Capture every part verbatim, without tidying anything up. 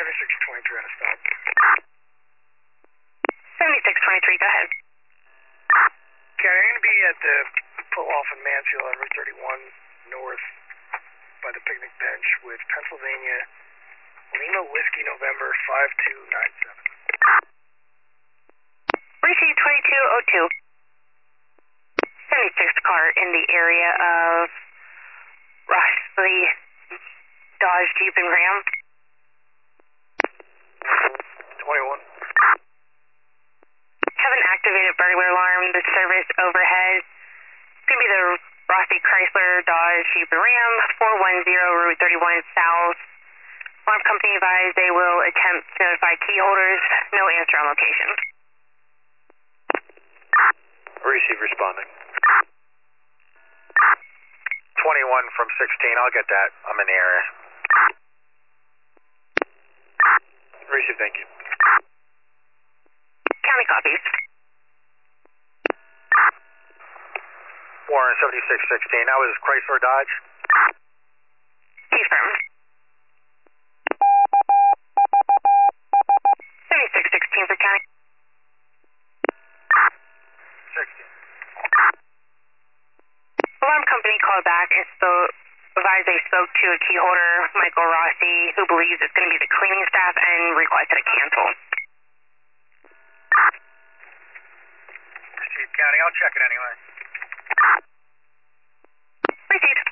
seventy-six twenty-three on a stop. seventy-six twenty-three, go ahead. Okay, I'm going to be at the pull-off in Mansfield on Route thirty-one North by the picnic bench with Pennsylvania Lima Whiskey November five two nine seven. Receive twenty-two oh two. seventy-six car in the area of Rossley, Dodge, Jeep, and Ram. twenty-one. Have an activated burglar alarm. The service overhead. It's going to be the Rossi Chrysler, Dodge, Jeep, and Ram, four one zero Route thirty-one South. Alarm company advised they will attempt to notify key holders. No answer on location. Receive responding. twenty-one from sixteen, I'll get that. I'm in the area. Receive, thank you. County copies. Warren, seventy-six sixteen, that was Chrysler Dodge? Confirmed. seventy-six sixteen for county. sixteen. Alarm company called back and spoke, advised they spoke to a key holder, Michael Rossi, who believes it's going to be the cleaning staff and requested a cancel. Receive, County, I'll check it anyway. Received.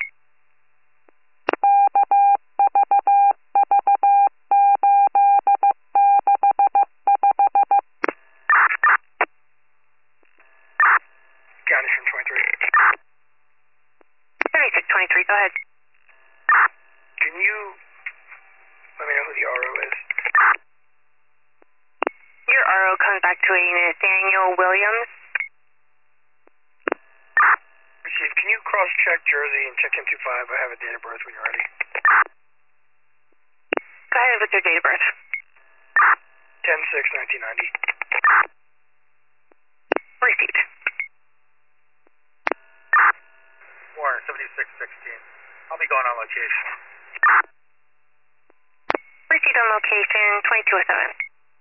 County from twenty-three. seventy-six twenty-three, go ahead. Can you let me know who the R O is? Your R O comes back to a Nathaniel Williams. Receive. Can you cross-check Jersey and check M twenty-five? I have a date of birth when you're ready. Go ahead with your date of birth. ten six nineteen ninety. Received. Warren, seventy-six sixteen, I'll be going on location. Received on location, twenty-two oh seven.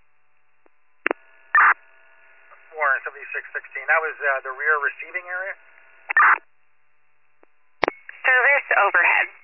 Warren, seventy-six sixteen, that was uh, the rear receiving area? Service overhead.